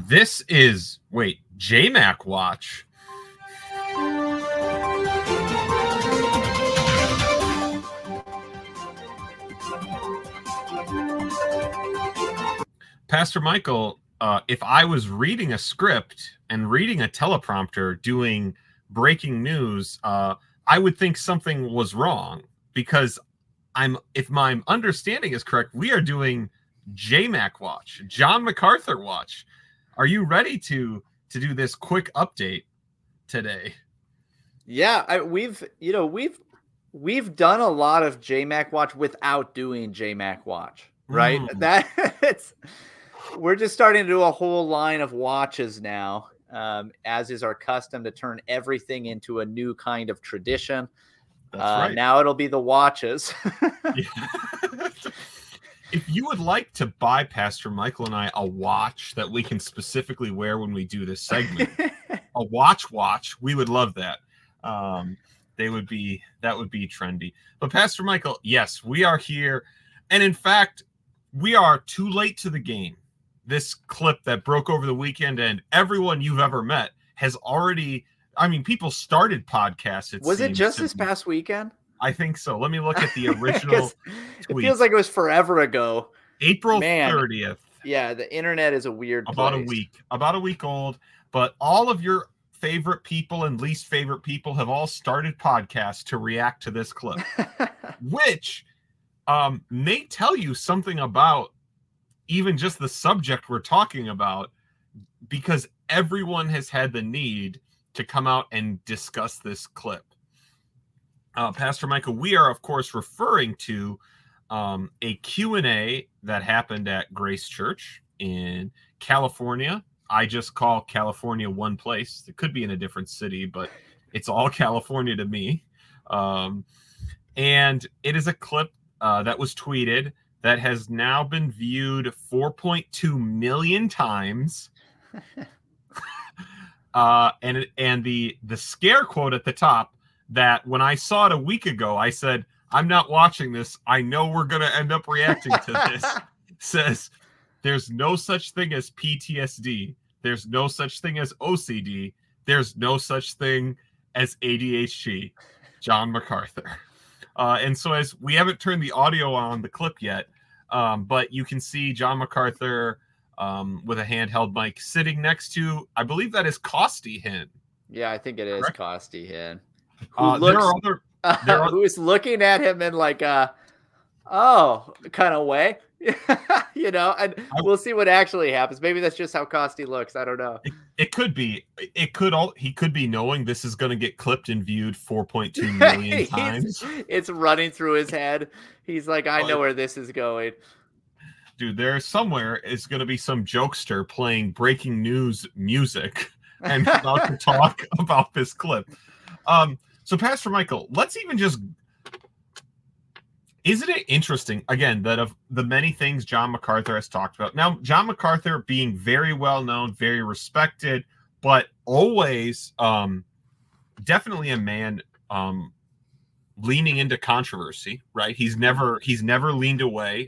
This is, JMac Watch. Pastor Michael, if I was reading a script and reading a teleprompter doing breaking news, I would think something was wrong, because if my understanding is correct, we are doing JMac Watch, John MacArthur Watch. Are you ready to do this quick update today? Yeah, we've done a lot of JMac Watch without doing JMac Watch, right? We're just starting to do a whole line of watches now, as is our custom, to turn everything into a new kind of tradition. That's right. Now it'll be the watches. If you would like to buy Pastor Michael and I a watch that we can specifically wear when we do this segment, a watch, we would love that. That would be trendy. But Pastor Michael, yes, we are here. And in fact, we are too late to the game. This clip that broke over the weekend, and everyone you've ever met has already, people started podcasts. Was it just this past weekend? I think so. Let me look at the original tweet. It feels like it was forever ago. April 30th. Yeah, the internet is a weird place. About a week old. But all of your favorite people and least favorite people have all started podcasts to react to this clip, which may tell you something about even just the subject we're talking about, because everyone has had the need to come out and discuss this clip. Pastor Michael, we are, of course, referring to a Q&A that happened at Grace Church in California. I just call California one place. It could be in a different city, but it's all California to me. And it is a clip that was tweeted that has now been viewed 4.2 million times. And the scare quote at the top, that when I saw it a week ago, I said, I'm not watching this. I know we're going to end up reacting to this. Says, there's no such thing as PTSD. There's no such thing as OCD. There's no such thing as ADHD. John MacArthur. And so, as we haven't turned the audio on the clip yet, but you can see John MacArthur with a handheld mic sitting next to, I believe that is Costi Hinn. Yeah, I think it is Costi Hinn. Who is looking at him in like kind of way, and we'll see what actually happens. Maybe that's just how Costi looks. I don't know. It could be. He could be knowing this is going to get clipped and viewed 4.2 million times. It's running through his head. He's like, I know where this is going. Dude, there somewhere is going to be some jokester playing breaking news music and about to talk about this clip. So Pastor Michael, let's even just, isn't it interesting, again, that of the many things John MacArthur has talked about, now John MacArthur being very well known, very respected, but always definitely a man leaning into controversy, right? He's never leaned away.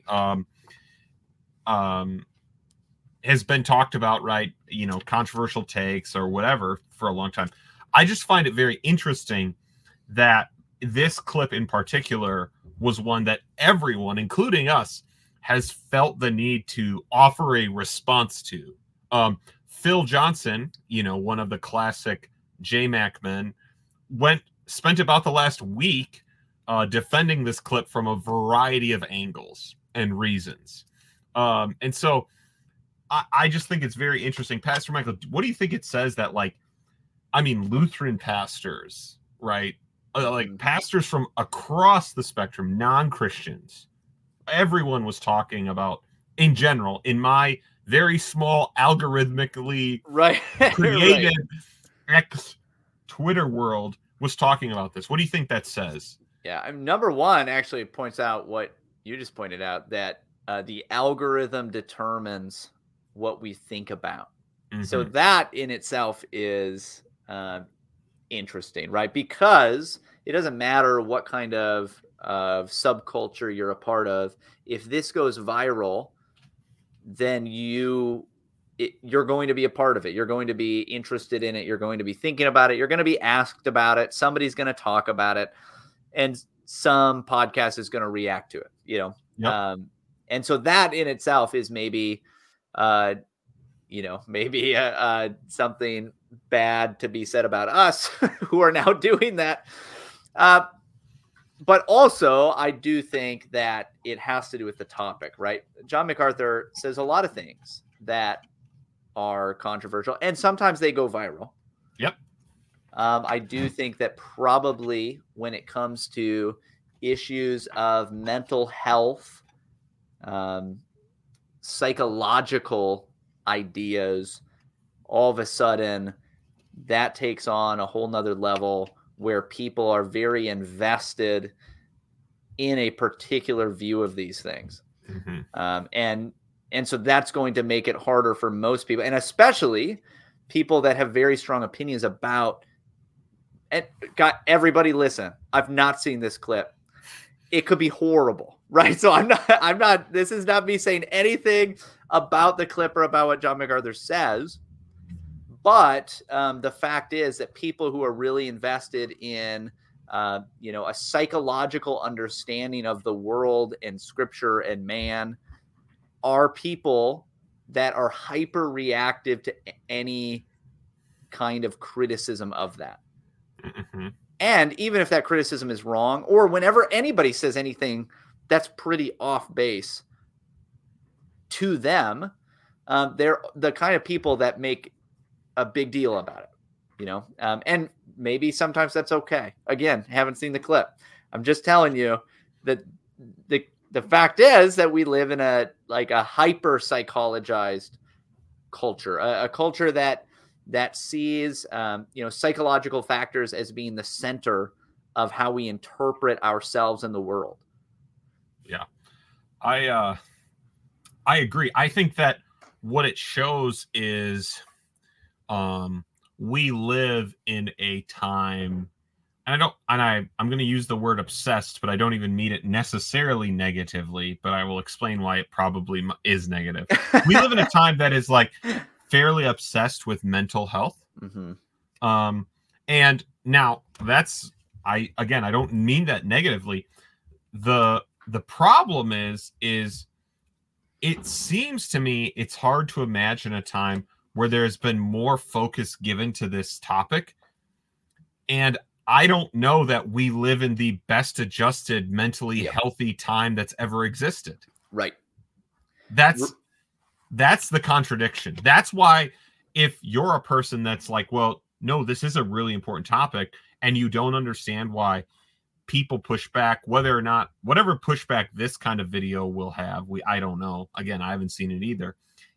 Has been talked about, right? Controversial takes or whatever for a long time. I just find it very interesting that this clip in particular was one that everyone, including us, has felt the need to offer a response to. Phil Johnson, one of the classic JMac men, spent about the last week defending this clip from a variety of angles and reasons. And so I just think it's very interesting. Pastor Michael, what do you think it says that, Lutheran pastors, right? Pastors from across the spectrum, non-Christians, everyone was talking about, in general, in my very small algorithmically created X Twitter world, was talking about this. What do you think that says? Yeah, number one actually points out what you just pointed out, that the algorithm determines what we think about. Mm-hmm. So that in itself is interesting, right? Because it doesn't matter what kind of subculture you're a part of. If this goes viral, then you you're going to be a part of it. You're going to be interested in it. You're going to be thinking about it. You're going to be asked about it. Somebody's going to talk about it, and some podcast is going to react to it, you know? Yep. And so that in itself is maybe, maybe something bad to be said about us who are now doing that. But also, I do think that it has to do with the topic, right? John MacArthur says a lot of things that are controversial, and sometimes they go viral. Yep. I do think that probably when it comes to issues of mental health, psychological ideas, all of a sudden that takes on a whole nother level where people are very invested in a particular view of these things. And so that's going to make it harder for most people, and especially people that have very strong opinions about, and got everybody listen, I've not seen this clip. It could be horrible, right? So I'm not, this is not me saying anything about the clip or about what John MacArthur says. But the fact is that people who are really invested in, a psychological understanding of the world and scripture and man are people that are hyper reactive to any kind of criticism of that. And even if that criticism is wrong, or whenever anybody says anything that's pretty off base to them, they're the kind of people that make a big deal about it, and maybe sometimes that's okay. Again, haven't seen the clip. I'm just telling you that the fact is that we live in a hyper psychologized culture, a culture that sees, psychological factors as being the center of how we interpret ourselves in the world. Yeah. I agree. I think that what it shows is, we live in a time, and I'm going to use the word obsessed, but I don't even mean it necessarily negatively, but I will explain why it probably is negative. We live in a time that is fairly obsessed with mental health. And now I don't mean that negatively. The problem is it seems to me it's hard to imagine a time where there's been more focus given to this topic. And I don't know that we live in the best adjusted, mentally healthy time that's ever existed. Right. That's the contradiction. That's why if you're a person that's like, well, no, this is a really important topic, and you don't understand why people push back, whether or not, whatever pushback this kind of video will have, I don't know. Again, I haven't seen it either,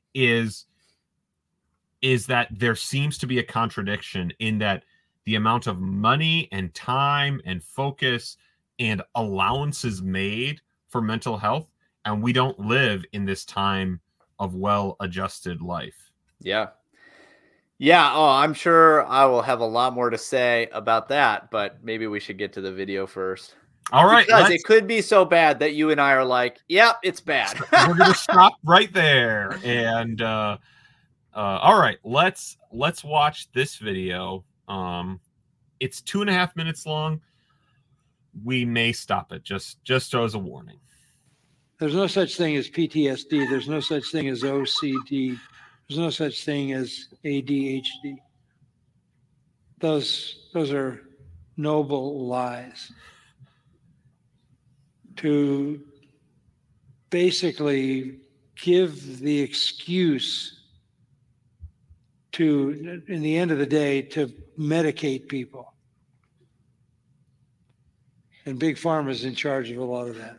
is that there seems to be a contradiction in that the amount of money and time and focus and allowances made for mental health, and we don't live in this time of well-adjusted life. Yeah. Oh, I'm sure I will have a lot more to say about that, but maybe we should get to the video first. All right. Because it could be so bad that you and I are like, yeah, it's bad. We're going to stop right there. And all right, let's watch this video. It's 2.5 minutes long. We may stop it just as a warning. There's no such thing as PTSD. There's no such thing as OCD. There's no such thing as ADHD. Those are noble lies. To basically give the excuse to, in the end of the day, to medicate people. And Big Pharma is in charge of a lot of that.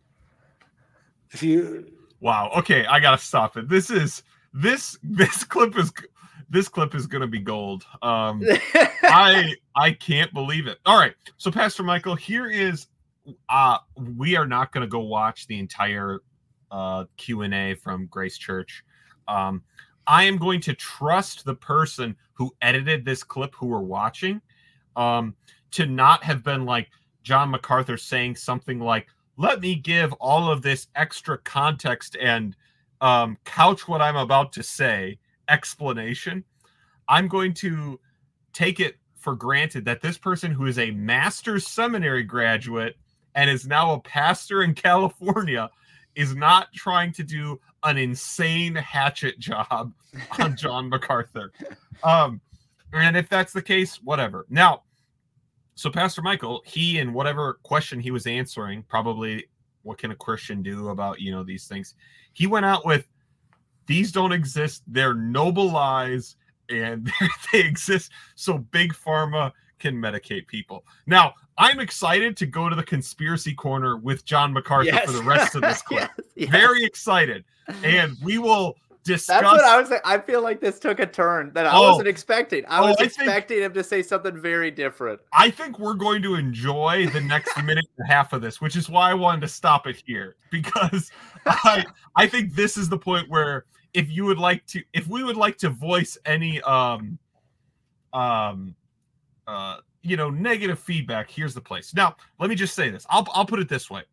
Wow. Okay, I gotta stop it. This clip is gonna be gold. I can't believe it. All right, so Pastor Michael, here is. We are not gonna go watch the entire Q&A from Grace Church. I am going to trust the person who edited this clip, who we're watching, to not have been like John MacArthur saying something like, let me give all of this extra context and couch what I'm about to say explanation, I'm going to take it for granted that this person who is a master's seminary graduate and is now a pastor in California is not trying to do an insane hatchet job on John MacArthur. And if that's the case, whatever. Now, so Pastor Michael, he, in whatever question he was answering, probably what can a Christian do about, these things, he went out with, these don't exist, they're noble lies, and they exist so Big Pharma can medicate people. Now, I'm excited to go to the conspiracy corner with John MacArthur for the rest of this clip. Yes. Very excited. And we will discuss. That's what I was saying. I feel like this took a turn that I wasn't expecting. I was expecting him to say something very different. I think we're going to enjoy the next minute and a half of this, which is why I wanted to stop it here, because I think this is the point where if we would like to voice any negative feedback, here's the place. Now, let me just say this. I'll put it this way.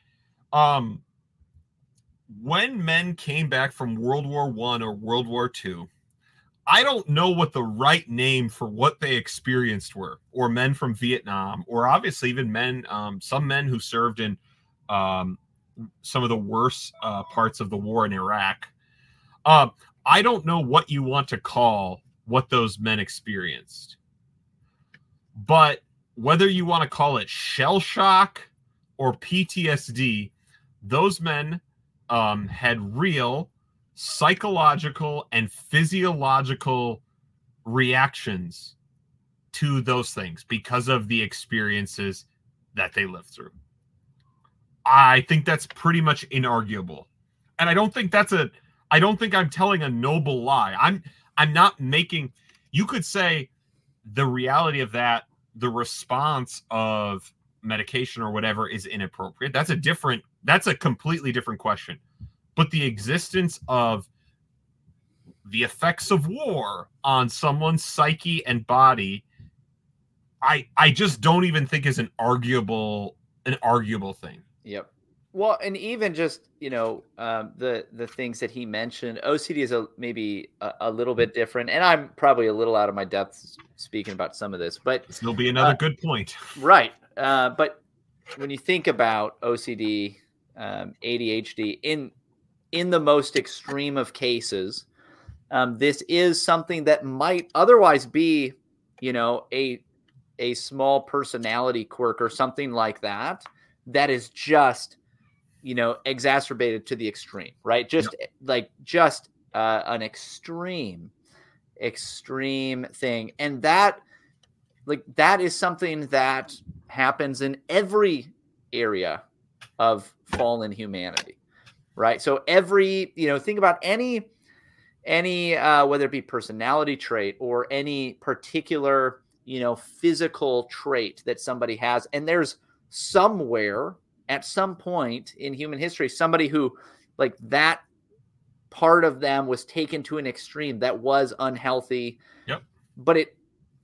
When men came back from World War I or World War II, I don't know what the right name for what they experienced were, or men from Vietnam, or obviously even men, some men who served in some of the worst parts of the war in Iraq. I don't know what you want to call what those men experienced. But whether you want to call it shell shock or PTSD, those men had real psychological and physiological reactions to those things because of the experiences that they lived through. I think that's pretty much inarguable. And I don't think I'm telling a noble lie. I'm not making, you could say the reality of that, the response of medication or whatever is inappropriate. That's a completely different question. But the existence of the effects of war on someone's psyche and body, I just don't even think is an arguable thing. Yep. Well, and even just, the things that he mentioned, OCD is maybe a little bit different. And I'm probably a little out of my depth speaking about some of this, but this will be another good point. Right. But when you think about OCD, ADHD in the most extreme of cases, this is something that might otherwise be, a small personality quirk or something like that is just, exacerbated to the extreme, right? Just an extreme thing. And that is something that happens in every area of fallen humanity, right? So think about any whether it be personality trait or any particular, physical trait that somebody has. And there's somewhere at some point in human history, somebody who that part of them was taken to an extreme that was unhealthy. Yep. But it,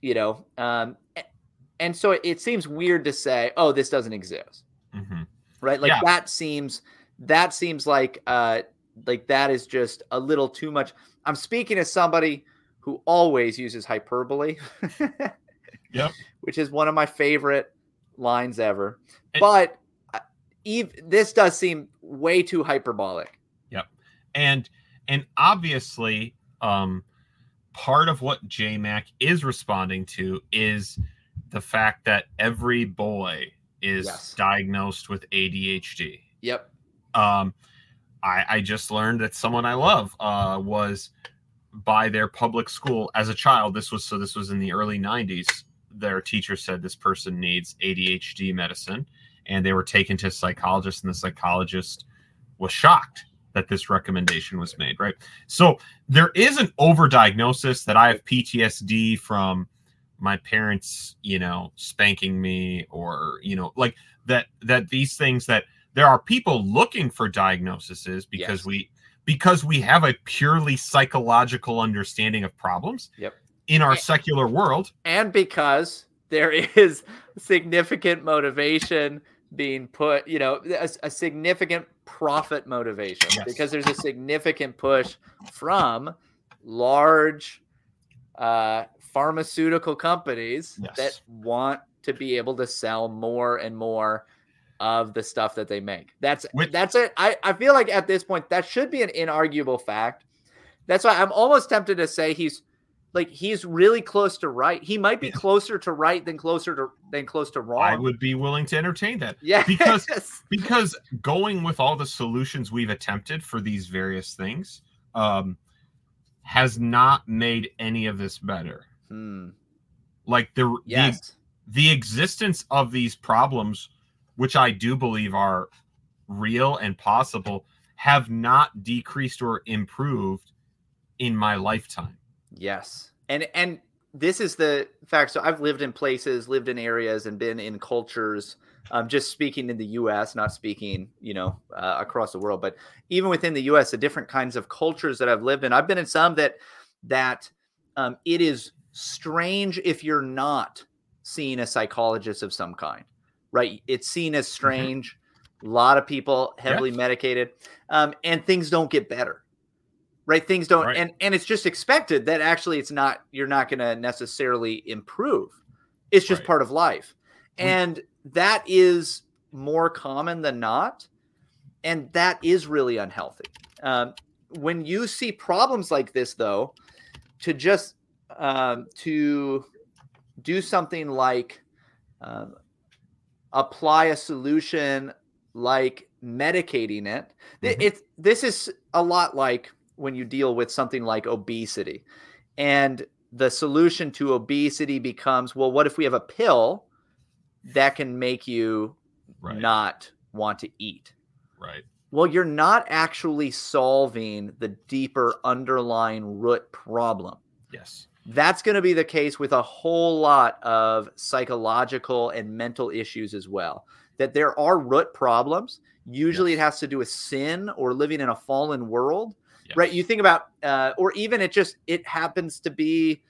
and so it seems weird to say, oh, this doesn't exist. Mm-hmm. Right. That seems like that is just a little too much. I'm speaking as somebody who always uses hyperbole. Yep. Which is one of my favorite lines ever. But this does seem way too hyperbolic. Yep. And obviously, part of what JMac is responding to is the fact that every boy is diagnosed with ADHD. Yep. I just learned that someone I love was by their public school as a child. This was in the early 90s. Their teacher said this person needs ADHD medicine, and they were taken to a psychologist, and the psychologist was shocked that this recommendation was made, right? So there is an overdiagnosis that I have PTSD from my parents, spanking me, or, that these things, that there are people looking for diagnoses because we have a purely psychological understanding of problems in our secular world. And because there is significant motivation being put, a significant profit motivation, because there's a significant push from large pharmaceutical companies Yes. that want to be able to sell more and more of the stuff that they make. That's it. I feel like at this point that should be an inarguable fact. That's why I'm almost tempted to say he's really close to right. He might be closer to right than close to wrong. I would be willing to entertain that. Yeah. Because going with all the solutions we've attempted for these various things has not made any of this better. Like the existence of these problems, which I do believe are real and possible, have not decreased or improved in my lifetime. Yes. And this is the fact. So I've lived in places, lived in areas, and been in cultures, just speaking in the US, not speaking, across the world, but even within the US, the different kinds of cultures that I've lived in. I've been in some that it is strange if you're not seeing a psychologist of some kind, right? It's seen as strange. A lot of people heavily medicated, and things don't get better. Right. Things don't. Right. And it's just expected that actually you're not going to necessarily improve. It's just part of life. And that is more common than not. And that is really unhealthy. When you see problems like this, though, to just to do something like apply a solution like medicating it, this is a lot like when you deal with something like obesity, and the solution to obesity becomes, well, what if we have a pill that can make you not want to eat? Right. Well, you're not actually solving the deeper underlying root problem. Yes. That's going to be the case with a whole lot of psychological and mental issues as well, that there are root problems. Usually it has to do with sin or living in a fallen world. Yes. Right. You think about, or even it happens to be,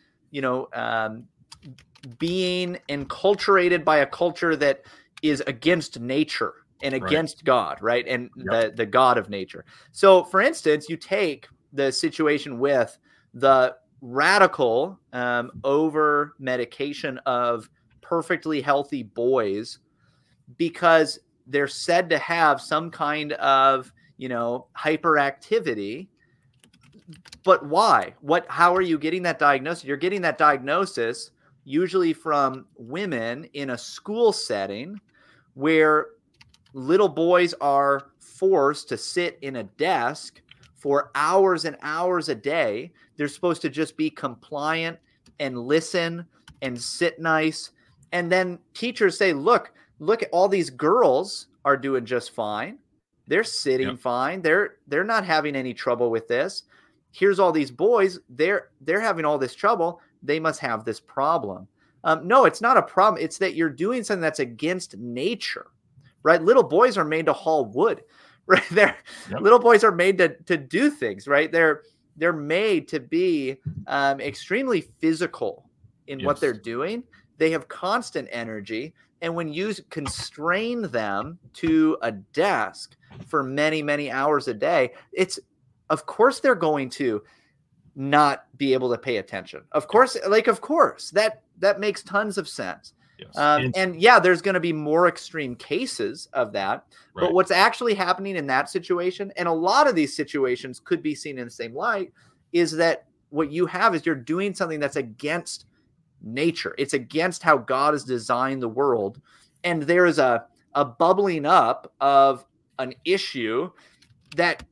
being enculturated by a culture that is against nature and against God, right? And the God of nature. So, for instance, you take the situation with the radical over medication of perfectly healthy boys because they're said to have some kind of, hyperactivity. But why? How are you getting that diagnosis? You're getting that diagnosis usually from women in a school setting where little boys are forced to sit in a desk for hours and hours a day. They're supposed to just be compliant and listen and sit nice. And then teachers say, look at all these girls are doing just fine. They're sitting fine. They're not having any trouble with this. Here's all these boys. They're having all this trouble. They must have this problem. No, it's not a problem. It's that you're doing something that's against nature, right? Little boys are made to haul wood, right? Little boys are made to do things, right? They're made to be extremely physical in what they're doing. They have constant energy. And when you constrain them to a desk for many, many hours a day, of course they're going to not be able to pay attention. Of course, that makes tons of sense. Yes. And there's going to be more extreme cases of that. Right. But what's actually happening in that situation, and a lot of these situations could be seen in the same light, is that what you have is you're doing something that's against nature. It's against how God has designed the world. And there is a bubbling up of an issue that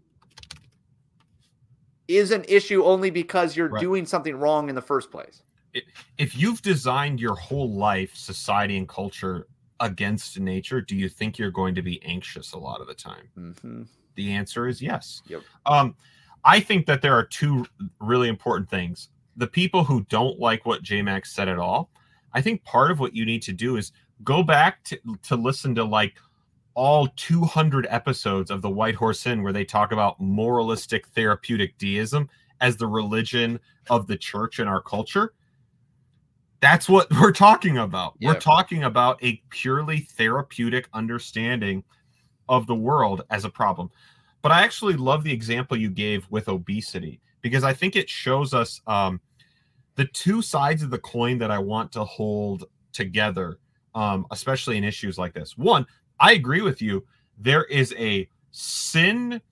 is an issue only because you're doing something wrong in the first place. If you've designed your whole life, society and culture against nature, do you think you're going to be anxious a lot of the time? Mm-hmm. The answer is yes. Yep. I think that there are two really important things. The people who don't like what J-Max said at all, I think part of what you need to do is go back to listen to like all 200 episodes of the White Horse Inn where they talk about moralistic therapeutic deism as the religion of the church in our culture. That's what we're talking about. Yep. We're talking about a purely therapeutic understanding of the world as a problem. But I actually love the example you gave with obesity, because I think it shows us the two sides of the coin that I want to hold together, especially in issues like this. One, I agree with you. There is a sin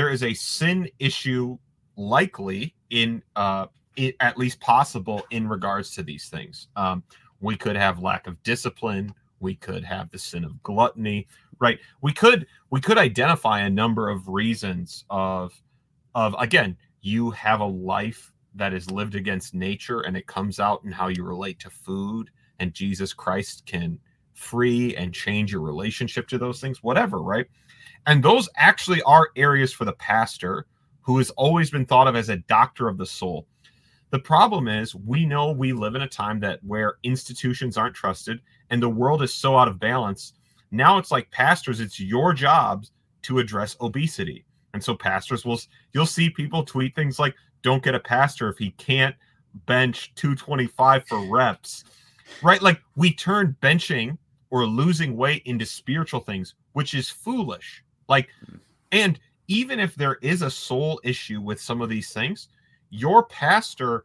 issue likely in at least possible in regards to these things. We could have lack of discipline. We could have the sin of gluttony, right? We could identify a number of reasons of again, you have a life that is lived against nature, and it comes out in how you relate to food, and Jesus Christ can free and change your relationship to those things, whatever, right? And those actually are areas for the pastor, who has always been thought of as a doctor of the soul. The problem is, we know we live in a time where institutions aren't trusted and the world is so out of balance. Now it's like, pastors, it's your job to address obesity. And so pastors you'll see people tweet things like, don't get a pastor if he can't bench 225 for reps, right? Like, we turn benching or losing weight into spiritual things, which is foolish. Like, and even if there is a soul issue with some of these things, your pastor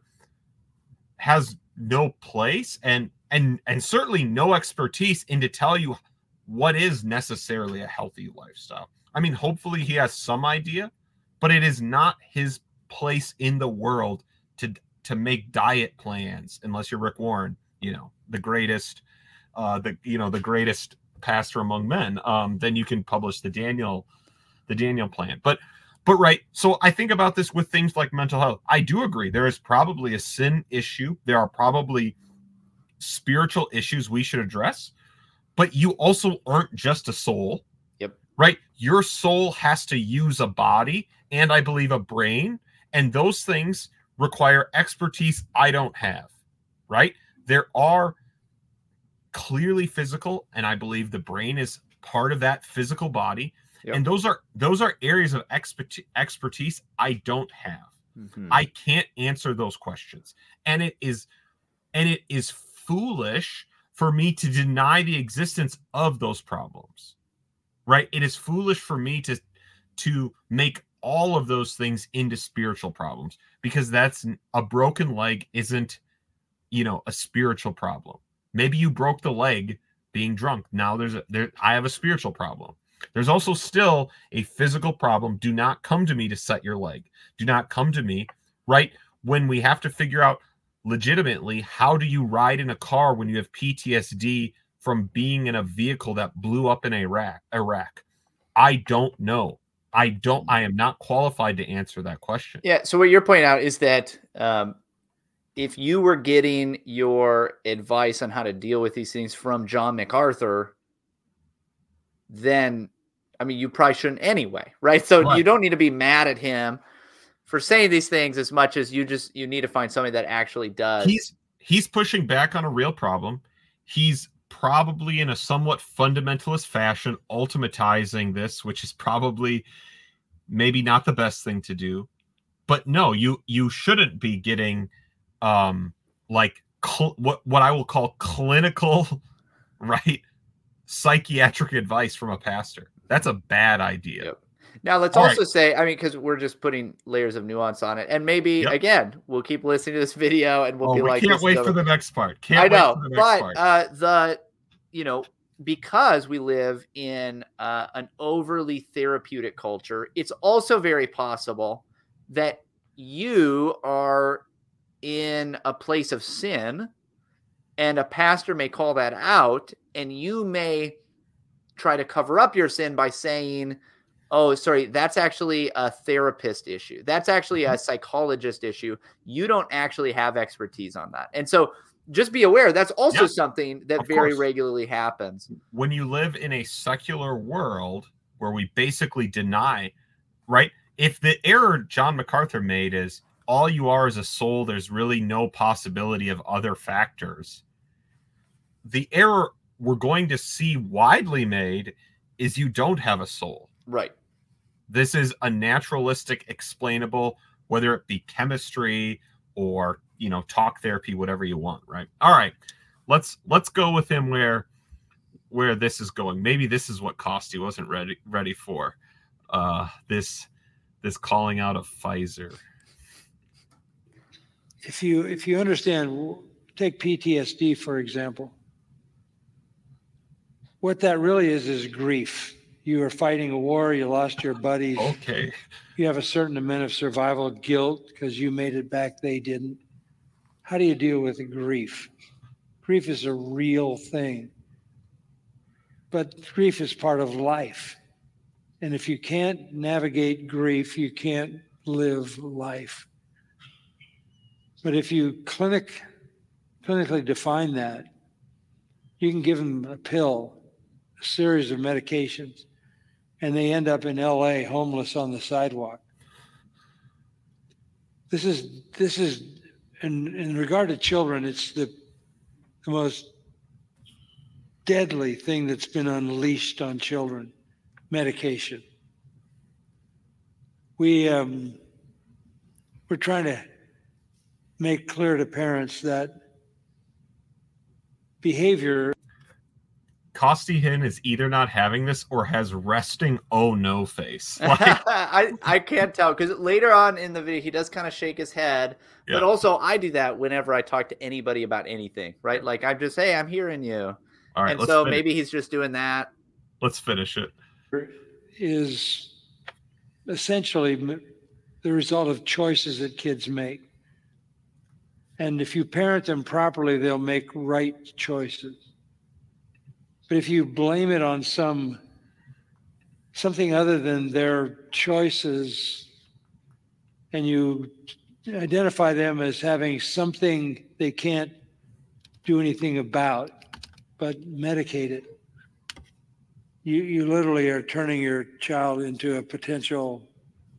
has no place and certainly no expertise in to tell you what is necessarily a healthy lifestyle. I mean, hopefully he has some idea, but it is not his place in the world to make diet plans, unless you're Rick Warren, the greatest greatest pastor among men. Then you can publish the Daniel plan. But right. So I think about this with things like mental health. I do agree. There is probably a sin issue. There are probably spiritual issues we should address, but you also aren't just a soul. Yep. Right. Your soul has to use a body and, I believe, a brain. And those things require expertise I don't have. Right. There are clearly physical, and I believe the brain is part of that physical body. Yep. And those are areas of expertise I don't have. Mm-hmm. I can't answer those questions. And it is foolish for me to deny the existence of those problems. Right? It is foolish for me to make all of those things into spiritual problems, because that's a broken leg isn't, a spiritual problem. Maybe you broke the leg being drunk. Now I have a spiritual problem. There's also still a physical problem. Do not come to me to set your leg. Do not come to me, right? When we have to figure out legitimately, how do you ride in a car when you have PTSD from being in a vehicle that blew up in Iraq? I don't know. I am not qualified to answer that question. Yeah. So what you're pointing out is that if you were getting your advice on how to deal with these things from John MacArthur, then, I mean, you probably shouldn't anyway, right? So right. You don't need to be mad at him for saying these things as much as you need to find somebody that actually does. He's pushing back on a real problem. He's probably in a somewhat fundamentalist fashion ultimately this, which is probably maybe not the best thing to do. But no, you shouldn't be getting what I will call clinical, right, psychiatric advice from a pastor. That's a bad idea. Yep. Now let's also say, I mean, because we're just putting layers of nuance on it, and maybe again we'll keep listening to this video and we'll be like, can't wait for the next part. Because we live in an overly therapeutic culture, it's also very possible that you are in a place of sin, and a pastor may call that out, and you may try to cover up your sin by saying, oh, sorry, that's actually a therapist issue. That's actually a psychologist issue. You don't actually have expertise on that. And so just be aware, that's also something that very regularly happens. When you live in a secular world where we basically deny, right? If the error John MacArthur made is all you are is a soul, there's really no possibility of other factors. The error we're going to see widely made is you don't have a soul. Right. This is a naturalistic, explainable, whether it be chemistry or, talk therapy, whatever you want, right? All right. Let's go with him where this is going. Maybe this is what Costi wasn't ready for. This calling out of Pfizer. if you understand, take PTSD, for example. What that really is grief. You are fighting a war, you lost your buddies. Okay. You have a certain amount of survival guilt because you made it back, they didn't. How do you deal with grief? Grief is a real thing. But grief is part of life. And if you can't navigate grief, you can't live life. But if you clinically define that, you can give them a pill, a series of medications, and they end up in LA homeless on the sidewalk. This is in regard to children, it's the most deadly thing that's been unleashed on children, medication. We're trying to make clear to parents that behavior. Costihin is either not having this or has resting oh no face. Like, I can't tell because later on in the video he does kind of shake his head, but also I do that whenever I talk to anybody about anything, right? Like I'm just, hey, I'm hearing you. All right, and so maybe he's just doing that. Let's finish it. Is essentially the result of choices that kids make. And if you parent them properly, they'll make right choices. But if you blame it on something other than their choices, and you identify them as having something they can't do anything about, but medicate it, you literally are turning your child into a potential,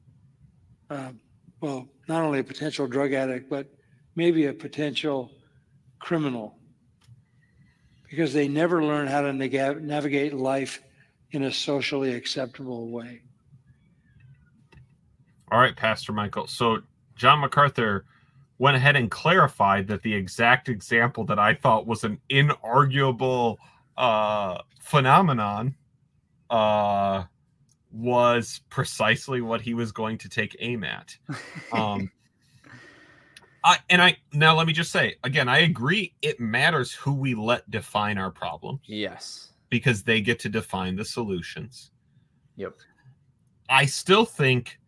well, not only a potential drug addict, but maybe a potential criminal. Because they never learn how to navigate life in a socially acceptable way. All right, Pastor Michael. So John MacArthur went ahead and clarified that the exact example that I thought was an inarguable phenomenon was precisely what he was going to take aim at. Now let me just say again, I agree. It matters who we let define our problems. Yes, because they get to define the solutions. Yep. I still think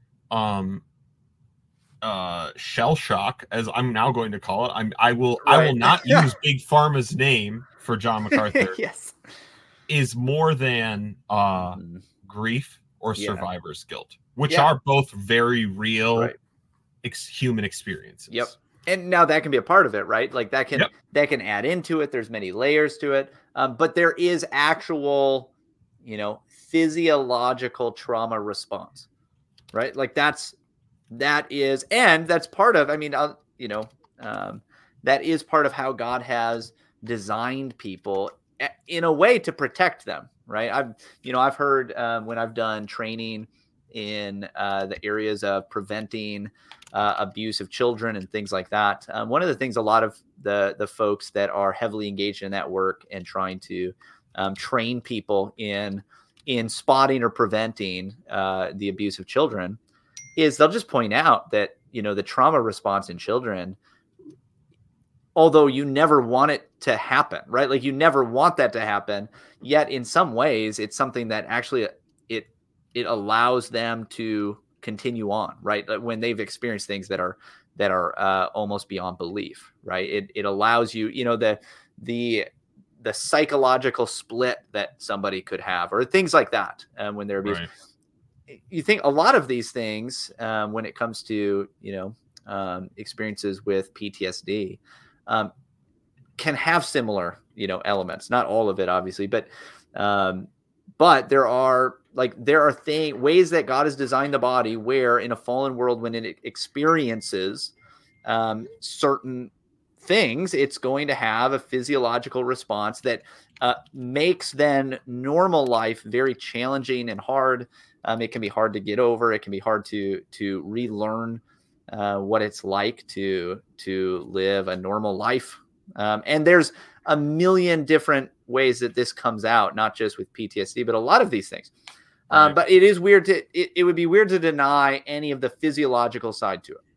shell shock, as I'm now going to call it, I will not use Big Pharma's name for John MacArthur. Yes, is more than grief or survivor's guilt, which are both very real human experiences. Yep. And now that can be a part of it, right? Like that can add into it. There's many layers to it. But there is actual, physiological trauma response, right? Like that's part of, that is part of how God has designed people in a way to protect them, right? I've heard when I've done training in the areas of preventing abuse of children and things like that. One of the things a lot of the folks that are heavily engaged in that work and trying to train people in spotting or preventing the abuse of children is they'll just point out that, the trauma response in children, although you never want it to happen, right? Like you never want that to happen, yet in some ways it's something that actually it allows them to continue on, right? When they've experienced things that are almost beyond belief, right? It allows you, the psychological split that somebody could have, or things like that when they're abused. Right. You think a lot of these things when it comes to experiences with PTSD can have similar elements. Not all of it, obviously, but there are ways that God has designed the body where in a fallen world, when it experiences certain things, it's going to have a physiological response that makes then normal life very challenging and hard. It can be hard to get over. It can be hard to relearn what it's like to live a normal life. And there's a million different ways that this comes out, not just with PTSD, but a lot of these things. But it is weird it would be weird to deny any of the physiological side to it.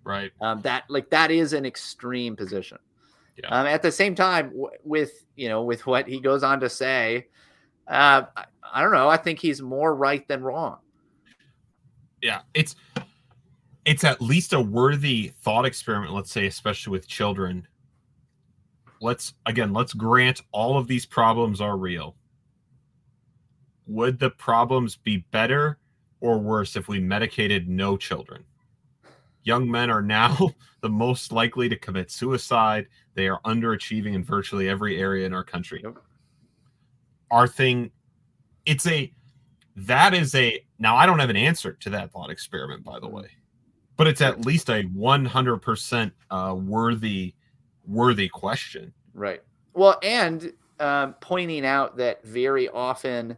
Right. That is an extreme position. Yeah. At the same time, with what he goes on to say, I don't know. I think he's more right than wrong. Yeah, it's at least a worthy thought experiment. Let's say, especially with children. Let's grant all of these problems are real. Would the problems be better or worse if we medicated no children? Young men are now the most likely to commit suicide. They are underachieving in virtually every area in our country. Yep. Now I don't have an answer to that thought experiment, by the way, but it's at least a 100% worthy question. Right. Well, and pointing out that very often,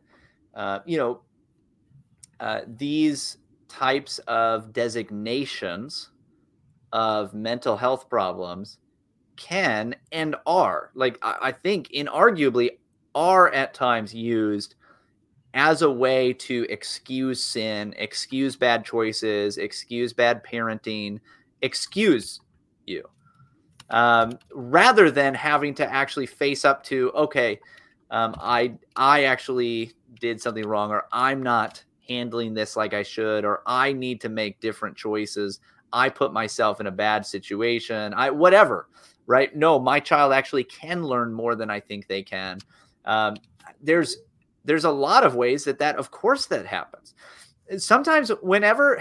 these types of designations of mental health problems can and are, like, I think inarguably are at times used as a way to excuse sin, excuse bad choices, excuse bad parenting, excuse you, rather than having to actually face up to, okay, I actually did something wrong, or I'm not handling this like I should, or I need to make different choices. I put myself in a bad situation. Whatever, right? No, my child actually can learn more than I think they can. There's a lot of ways that of course that happens. Sometimes whenever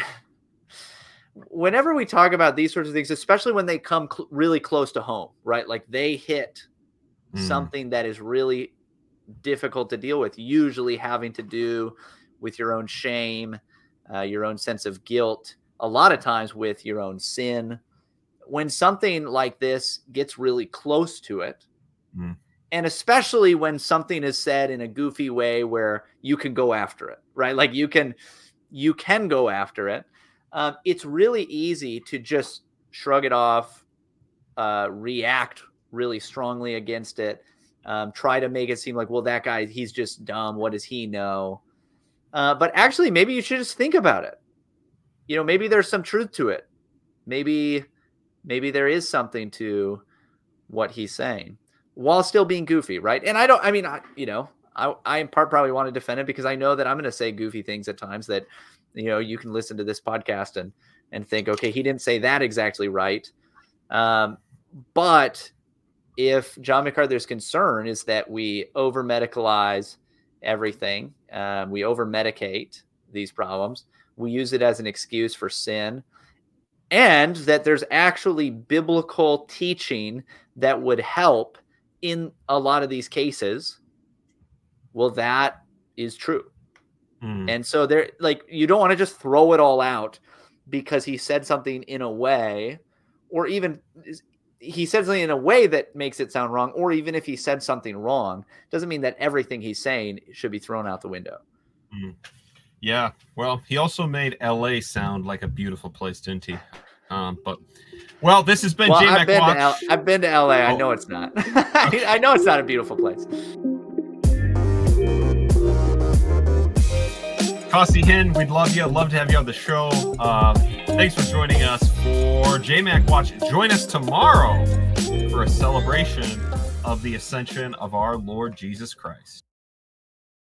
we talk about these sorts of things, especially when they come really close to home, right? Like they hit something that is really difficult to deal with, usually having to do with your own shame, your own sense of guilt, a lot of times with your own sin. When something like this gets really close to it, and especially when something is said in a goofy way where you can go after it, right? Like you can go after it. It's really easy to just shrug it off, react really strongly against it, try to make it seem like, well, that guy, he's just dumb. What does he know? But actually, maybe you should just think about it. Maybe there's some truth to it. Maybe there is something to what he's saying while still being goofy, right? And I in part probably want to defend it because I know that I'm going to say goofy things at times that, you can listen to this podcast and think, okay, he didn't say that exactly right. But if John MacArthur's concern is that we over-medicalize everything, we over-medicate these problems, we use it as an excuse for sin, and that there's actually biblical teaching that would help in a lot of these cases, well, that is true. And so you don't want to just throw it all out because he said something in a way, or even he said something in a way that makes it sound wrong, or even if he said something wrong, doesn't mean that everything he's saying should be thrown out the window. Yeah. Well, he also made LA sound like a beautiful place, didn't he? This has been J-Mac Watch. I've been to LA. I know it's not. I know it's not a beautiful place. Kossi Hin, we'd love you. I'd love to have you on the show. Thanks for joining us for J-Mac Watch. Join us tomorrow for a celebration of the ascension of our Lord Jesus Christ.